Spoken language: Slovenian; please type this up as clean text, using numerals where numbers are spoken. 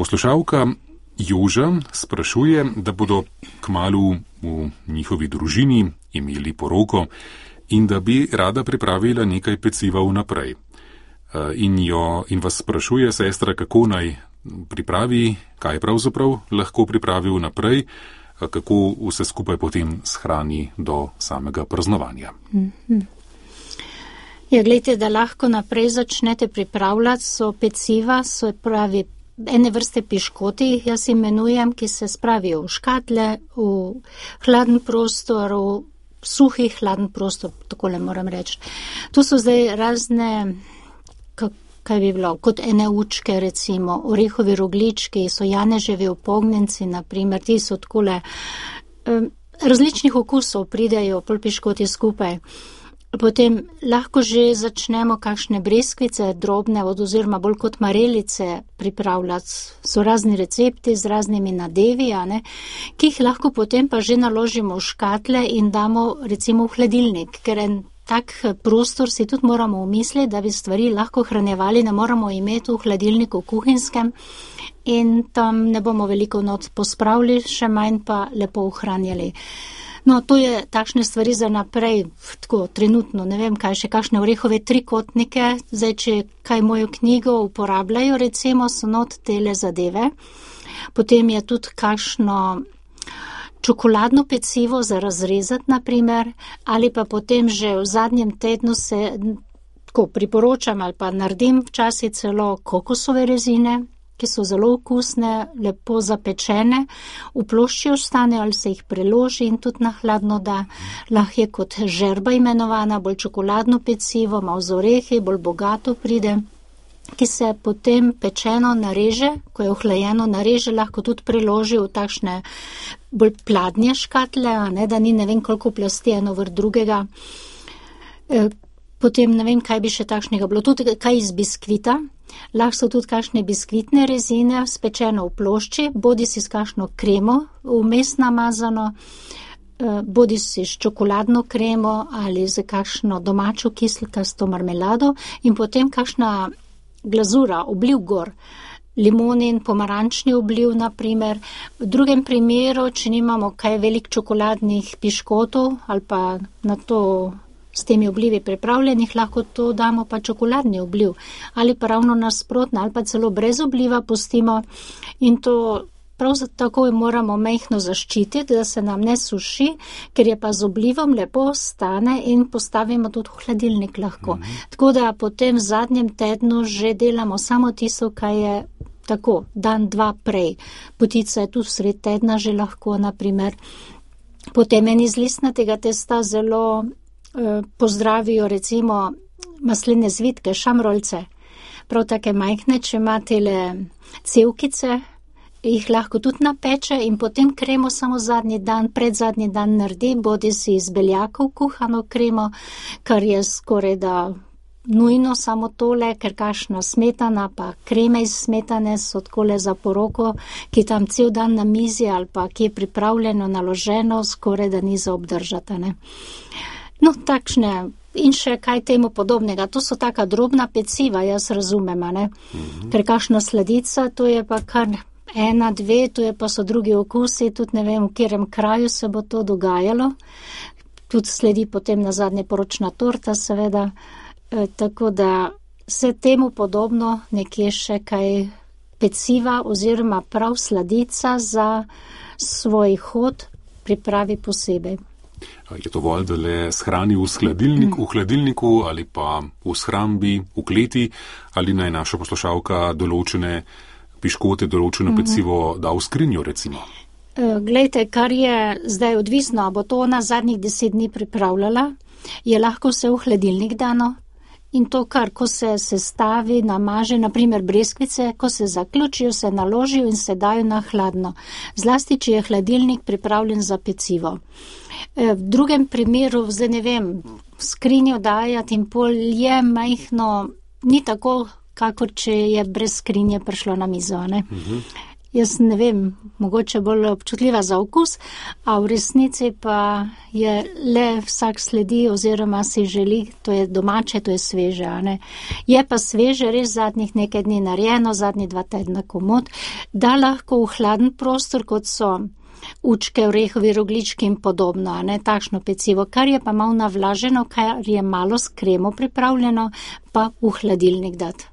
Poslušalka Joža sprašuje, da bodo kmalu v njihovi družini imeli poroko in da bi rada pripravila nekaj peciva vnaprej. In vas sprašuje, sestra, kako naj pripravi, kaj pravzaprav lahko pripravi vnaprej, kako vse skupaj potem shrani do samega praznovanja. Ja, gledajte, da lahko naprej začnete pripravljati, so peciva, so pravi ene vrste piškoti, jaz imenujem, ki se spravijo v škatle, v hladen prostor, v suhi hladen prostor, takole moram reči. Tu so zdaj razne, kaj bi bilo, kot ene učke, recimo, orehovi roglički, so janeževi opognjenci, naprimer, ti so takole, različnih okusov pridejo pol piškoti skupaj. Potem lahko že začnemo kakšne breskvice drobne, oziroma bolj kot marelice pripravljati. So razni recepti z raznimi nadevi, ki jih lahko potem pa že naložimo v škatle in damo recimo v hladilnik, ker en tak prostor si tudi moramo umisliti, da bi stvari lahko hranjevali, ne moramo imeti v hladilniku kuhinjskem in tam ne bomo veliko not pospravili, še manj pa lepo ohranjali. No, to je takšne stvari za naprej, tako trenutno, ne vem kaj, še kakšne orehove trikotnike, zdaj, če kaj mojo knjigo uporabljajo, recimo, so not tele zadeve. Potem je tudi kakšno čokoladno pecivo za razrezati, naprimer, ali pa potem že v zadnjem tednu se tako priporočam ali pa naredim včasih celo kokosove rezine, ki so zelo okusne, lepo zapečene, v plošči ostanejo ali se jih preloži in tudi na hladno da. Lahko je kot žerba imenovana, bolj čokoladno pecivo, malo z orehi, bolj bogato pride, ki se potem pečeno nareže, ko je ohlajeno nareže, lahko tudi preloži v takšne bolj pladnje škatle, da ni ne vem koliko plasti eno vrh drugega. Potem ne vem, kaj bi še takšnega bilo, tudi kaj iz biskvita. Lahko so tudi kakšne biskvitne rezine, spečeno v plošči, bodi si s kakšno kremo vmes namazano, bodi si s čokoladno kremo ali z kakšno domačo kislkasto marmelado in potem kakšna glazura, obliv gor, limonin, pomarančni obliv, naprimer. V drugem primeru, če nimamo kaj velik čokoladnih piškotov ali pa na to s temi oblivi pripravljenih, lahko to damo pa čokoladni obliv ali pa ravno nasprotno ali pa celo brez obliva pustimo in to prav tako moramo majhno zaščititi, da se nam ne suši, ker je pa z oblivom lepo ostane in postavimo tudi v hladilnik lahko. Tako da potem v zadnjem tednu že delamo samo tisto, kaj je tako, dan, dva prej. Potica je tudi sred tedna že lahko, naprimer. Potem en iz listnatega testa zelo pozdravijo recimo masline zvitke, šamrolce, prav take majhne, če imate cevkice, jih lahko tudi napeče in potem kremo samo zadnji dan, predzadnji dan naredi, bodi si iz beljakov kuhano kremo, kar je skoraj da nujno samo tole, ker kakšna smetana pa kreme iz smetane so takole za poroko, ki tam cel dan na mizi ali pa ki je pripravljeno, naloženo, skoraj da ni za obdržati, ne. No, takšne in še kaj temu podobnega. To so taka drobna peciva, jaz razumem, ne. Ker kakšna sladica, to je pa kar 1, 2, to je pa so drugi okusi, tudi ne vem, v katerem kraju se bo to dogajalo. Tudi sledi potem nazadnje poročna torta, seveda. Tako da se temu podobno nekje še kaj peciva oziroma prav sladica za svoj hod pripravi posebej. Je to bolj, da le shrani v hladilniku ali pa v shrambi, v kleti, ali naj naša poslušalka določene piškote, določeno pecivo da v skrinjo, recimo? Glejte, kar je zdaj odvisno, bo to ona zadnjih 10 dni pripravljala, je lahko vse v hladilnik dano in to, kar ko se sestavi, namaže, naprimer breskvice, ko se zaključijo, se naložijo in se dajo na hladno. Zlasti, če je hladilnik pripravljen za pecivo. V drugem primeru, zdaj ne vem, skrinjo dajati in pol je majhno, ni tako, kakor če je brez skrinje prišlo na mizo, ne? Jaz ne vem, mogoče bolj občutljiva za okus, a v resnici pa je le vsak sledi oziroma si želi, to je domače, to je sveže, a ne. Je pa sveže res zadnjih nekaj dni narejeno, zadnji 2 tedna komot, da lahko v hladen prostor, kot so učke, orehovi, rogljički in podobno, a ne, takšno pecivo, kar je pa malo navlaženo, kar je malo s kremo pripravljeno, pa v hladilnik dati.